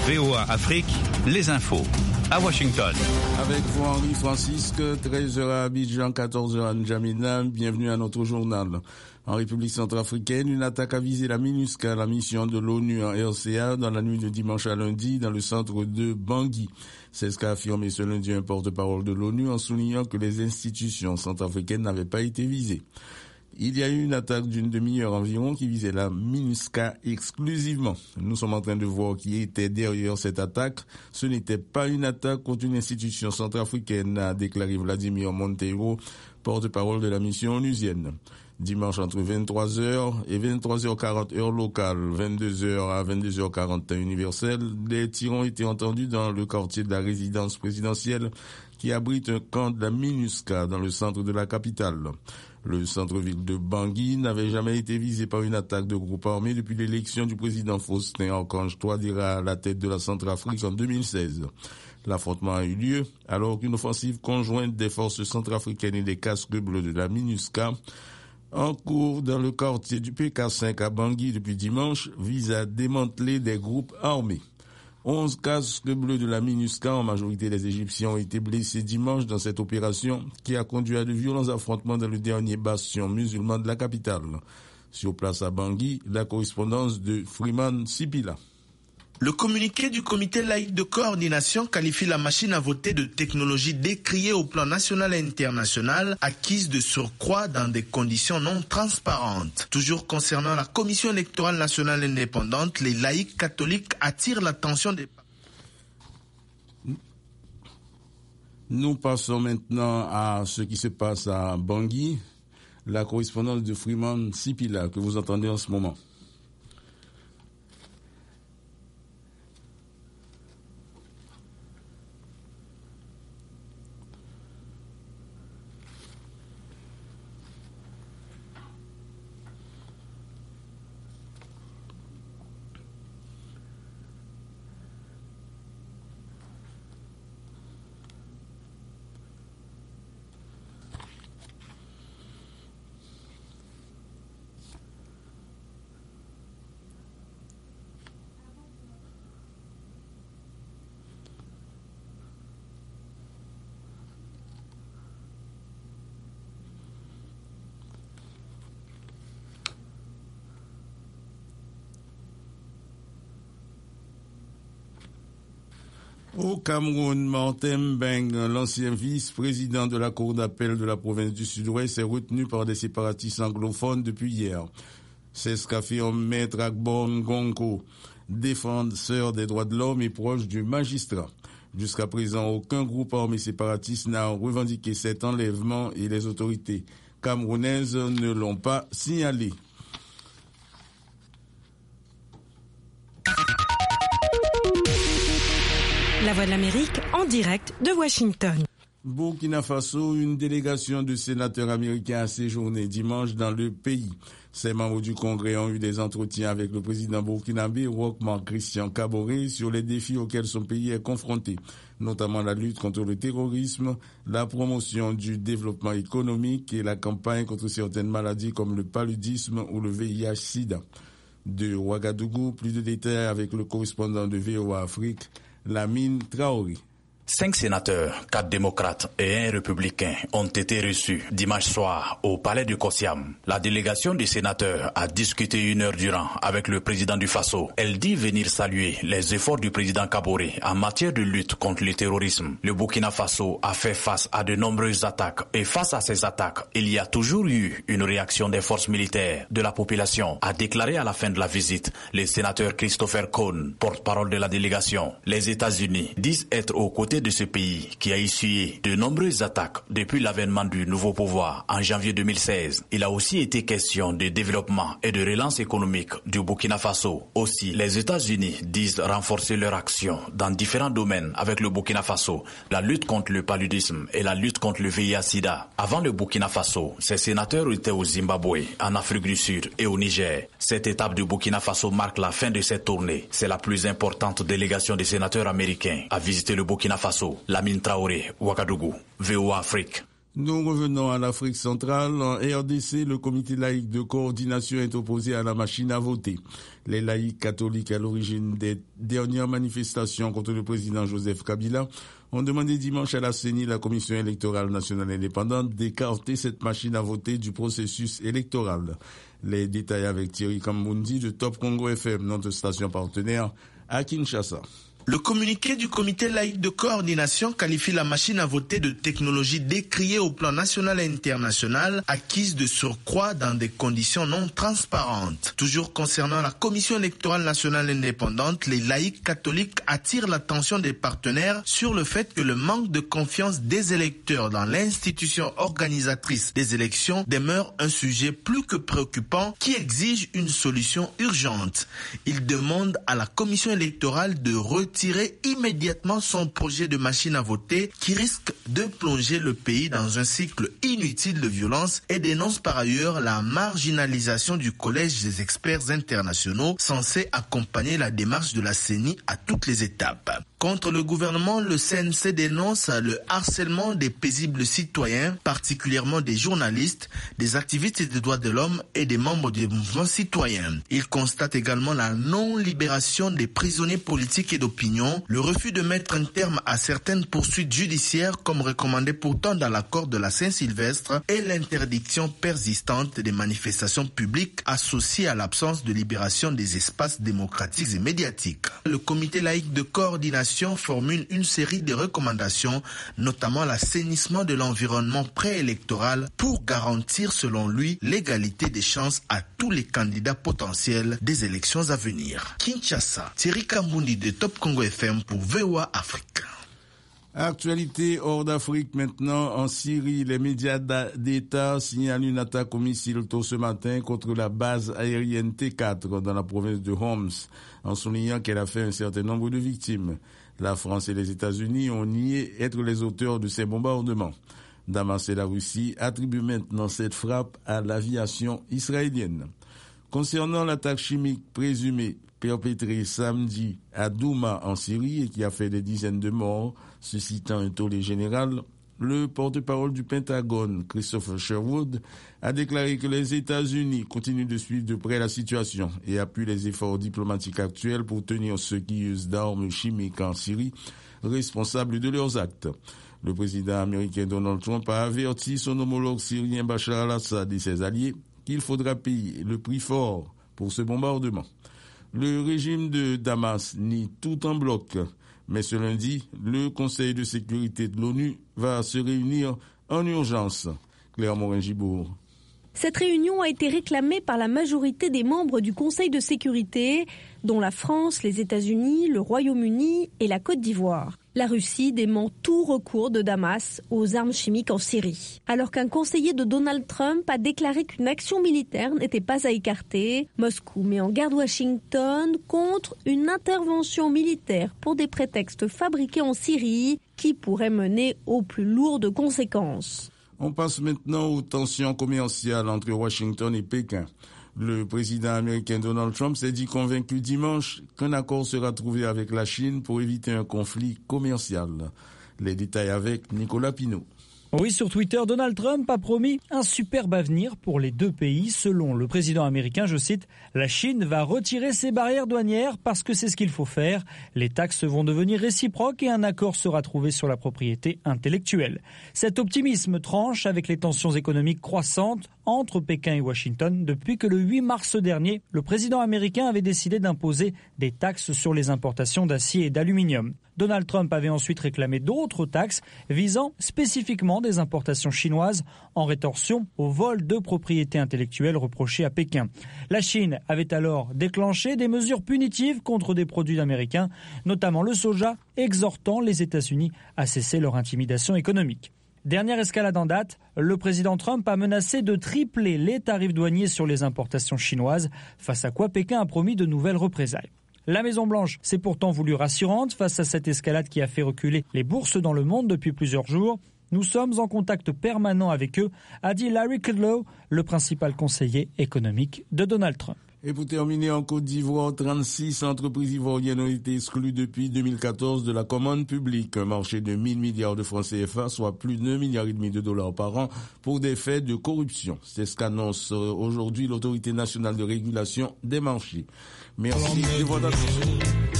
VOA Afrique, les infos. À Washington. Avec vous, Henri Francisque, 13h à Abidjan, 14h à N'Djamena. Bienvenue à notre journal. En République centrafricaine, une attaque a visé la MINUSCA, la mission de l'ONU en RCA, dans la nuit de dimanche à lundi, dans le centre de Bangui. C'est ce qu'a affirmé ce lundi un porte-parole de l'ONU en soulignant que les institutions centrafricaines n'avaient pas été visées. Il y a eu une attaque d'une demi-heure environ qui visait la MINUSCA exclusivement. Nous sommes en train de voir qui était derrière cette attaque. Ce n'était pas une attaque contre une institution centrafricaine, a déclaré Vladimir Monteiro, porte-parole de la mission onusienne. Dimanche entre 23h et 23h40 heure locale, 22h à 22h40 universelle, des tirs ont été entendus dans le quartier de la résidence présidentielle qui abrite un camp de la MINUSCA dans le centre de la capitale. Le centre-ville de Bangui n'avait jamais été visé par une attaque de groupe armé depuis l'élection du président Faustin Archange Touadéra à la tête de la Centrafrique en 2016. L'affrontement a eu lieu alors qu'une offensive conjointe des forces centrafricaines et des casques bleus de la MINUSCA en cours dans le quartier du PK5 à Bangui depuis dimanche vise à démanteler des groupes armés. 11 casques bleus de la MINUSCA, en majorité des Égyptiens, ont été blessés dimanche dans cette opération qui a conduit à de violents affrontements dans le dernier bastion musulman de la capitale. Sur place à Bangui, la correspondance de Freeman Sipila. Le communiqué du comité laïque de coordination qualifie la machine à voter de technologie décriée au plan national et international, acquise de surcroît dans des conditions non transparentes. Toujours concernant la commission électorale nationale indépendante, les laïcs catholiques attirent l'attention des... Nous passons maintenant à ce qui se passe à Bangui, la correspondance de Freeman Sipila que vous entendez en ce moment. Au Cameroun, Martin Beng, l'ancien vice-président de la Cour d'appel de la province du Sud-Ouest, est retenu par des séparatistes anglophones depuis hier. C'est ce qu'affirme Maître Agborn Gonko, défenseur des droits de l'homme et proche du magistrat. Jusqu'à présent, aucun groupe armé séparatiste n'a revendiqué cet enlèvement et les autorités camerounaises ne l'ont pas signalé. La Voix de l'Amérique en direct de Washington. Burkina Faso, une délégation de sénateurs américains a séjourné dimanche dans le pays. Ces membres du Congrès ont eu des entretiens avec le président burkinabé Roch Marc Christian Kaboré sur les défis auxquels son pays est confronté, notamment la lutte contre le terrorisme, la promotion du développement économique et la campagne contre certaines maladies comme le paludisme ou le VIH-Sida. De Ouagadougou, plus de détails avec le correspondant de VOA Afrique, Lamine Traoré. 5 sénateurs, 4 démocrates et 1 républicain ont été reçus dimanche soir au palais du Kossiam. La délégation des sénateurs a discuté 1 heure durant avec le président du Faso. Elle dit venir saluer les efforts du président Kaboré en matière de lutte contre le terrorisme. Le Burkina Faso a fait face à de nombreuses attaques et face à ces attaques, il y a toujours eu une réaction des forces militaires, de la population, a déclaré à la fin de la visite le sénateur Christopher Cohn, porte-parole de la délégation. Les États-Unis disent être aux côtés de ce pays qui a essuyé de nombreuses attaques depuis l'avènement du nouveau pouvoir en janvier 2016. Il a aussi été question de développement et de relance économique du Burkina Faso. Aussi, les États-Unis disent renforcer leur action dans différents domaines avec le Burkina Faso, la lutte contre le paludisme et la lutte contre le VIH-Sida. Avant le Burkina Faso, ces sénateurs étaient au Zimbabwe, en Afrique du Sud et au Niger. Cette étape du Burkina Faso marque la fin de cette tournée. C'est la plus importante délégation des sénateurs américains à visiter le Burkina Faso. Lamine Traoré, Ouagadougou, VOA Afrique. Nous revenons à l'Afrique centrale. En RDC, le comité laïque de coordination est opposé à la machine à voter. Les laïcs catholiques à l'origine des dernières manifestations contre le président Joseph Kabila ont demandé dimanche à la CENI, la Commission électorale nationale indépendante, d'écarter cette machine à voter du processus électoral. Les détails avec Thierry Kambundi de Top Congo FM, notre station partenaire à Kinshasa. Le communiqué du comité laïque de coordination qualifie la machine à voter de technologie décriée au plan national et international, acquise de surcroît dans des conditions non transparentes. Toujours concernant la Commission électorale nationale indépendante, les laïcs catholiques attirent l'attention des partenaires sur le fait que le manque de confiance des électeurs dans l'institution organisatrice des élections demeure un sujet plus que préoccupant qui exige une solution urgente. Ils demandent à la Commission électorale de retirer immédiatement son projet de machine à voter qui risque de plonger le pays dans un cycle inutile de violence et dénonce par ailleurs la marginalisation du collège des experts internationaux censé accompagner la démarche de la CENI à toutes les étapes. Contre le gouvernement, le CNC dénonce le harcèlement des paisibles citoyens, particulièrement des journalistes, des activistes des droits de l'homme et des membres des mouvements citoyens. Il constate également la non-libération des prisonniers politiques et d'opinion, le refus de mettre un terme à certaines poursuites judiciaires comme recommandé pourtant dans l'accord de la Saint-Sylvestre et l'interdiction persistante des manifestations publiques associées à l'absence de libération des espaces démocratiques et médiatiques. Le comité laïque de coordination formule une série de recommandations, notamment l'assainissement de l'environnement préélectoral pour garantir, selon lui, l'égalité des chances à tous les candidats potentiels des élections à venir. Kinshasa, Thierry Kambundi de Top Congo FM pour VOA Afrique. Actualité hors d'Afrique maintenant. En Syrie, les médias d'État signalent une attaque au missile tôt ce matin contre la base aérienne T4 dans la province de Homs, en soulignant qu'elle a fait un certain nombre de victimes. La France et les États-Unis ont nié être les auteurs de ces bombardements. Damas et la Russie attribuent maintenant cette frappe à l'aviation israélienne. Concernant l'attaque chimique présumée perpétrée samedi à Douma en Syrie et qui a fait des dizaines de morts, suscitant un tollé général, le porte-parole du Pentagone, Christopher Sherwood, a déclaré que les États-Unis continuent de suivre de près la situation et appuient les efforts diplomatiques actuels pour tenir ceux qui usent d'armes chimiques en Syrie responsables de leurs actes. Le président américain Donald Trump a averti son homologue syrien Bachar al-Assad et ses alliés qu'il faudra payer le prix fort pour ce bombardement. Le régime de Damas nie tout en bloc, mais ce lundi, le Conseil de sécurité de l'ONU va se réunir en urgence. Claire Morin-Gibourg. Cette réunion a été réclamée par la majorité des membres du Conseil de sécurité, dont la France, les États-Unis, le Royaume-Uni et la Côte d'Ivoire. La Russie dément tout recours de Damas aux armes chimiques en Syrie. Alors qu'un conseiller de Donald Trump a déclaré qu'une action militaire n'était pas à écarter, Moscou met en garde Washington contre une intervention militaire pour des prétextes fabriqués en Syrie qui pourrait mener aux plus lourdes conséquences. On passe maintenant aux tensions commerciales entre Washington et Pékin. Le président américain Donald Trump s'est dit convaincu dimanche qu'un accord sera trouvé avec la Chine pour éviter un conflit commercial. Les détails avec Nicolas Pinault. Oui, sur Twitter, Donald Trump a promis un superbe avenir pour les deux pays. Selon le président américain, je cite, « La Chine va retirer ses barrières douanières parce que c'est ce qu'il faut faire. Les taxes vont devenir réciproques et un accord sera trouvé sur la propriété intellectuelle. » Cet optimisme tranche avec les tensions économiques croissantes entre Pékin et Washington depuis que le 8 mars dernier, le président américain avait décidé d'imposer des taxes sur les importations d'acier et d'aluminium. Donald Trump avait ensuite réclamé d'autres taxes visant spécifiquement des importations chinoises en rétorsion au vol de propriété intellectuelle reproché à Pékin. La Chine avait alors déclenché des mesures punitives contre des produits américains, notamment le soja, exhortant les États-Unis à cesser leur intimidation économique. Dernière escalade en date, le président Trump a menacé de tripler les tarifs douaniers sur les importations chinoises, face à quoi Pékin a promis de nouvelles représailles. La Maison-Blanche s'est pourtant voulue rassurante face à cette escalade qui a fait reculer les bourses dans le monde depuis plusieurs jours. Nous sommes en contact permanent avec eux, a dit Larry Kudlow, le principal conseiller économique de Donald Trump. Et pour terminer, en Côte d'Ivoire, 36 entreprises ivoiriennes ont été exclues depuis 2014 de la commande publique, un marché de 1000 milliards de francs CFA, soit plus de 1,5 milliard de dollars par an pour des faits de corruption. C'est ce qu'annonce aujourd'hui l'Autorité nationale de régulation des marchés. Merci de votre attention.